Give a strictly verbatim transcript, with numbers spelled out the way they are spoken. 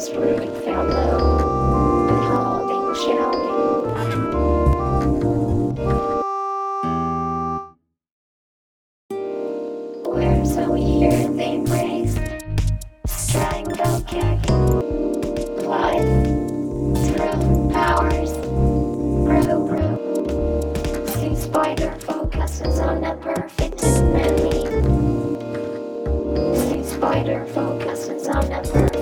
this rude fellow, beholding shouting. We're so here they embraced, strangle kick, blood, through powers, brew brew. See spider focuses on the perfect enemy. See spider focuses on the perfect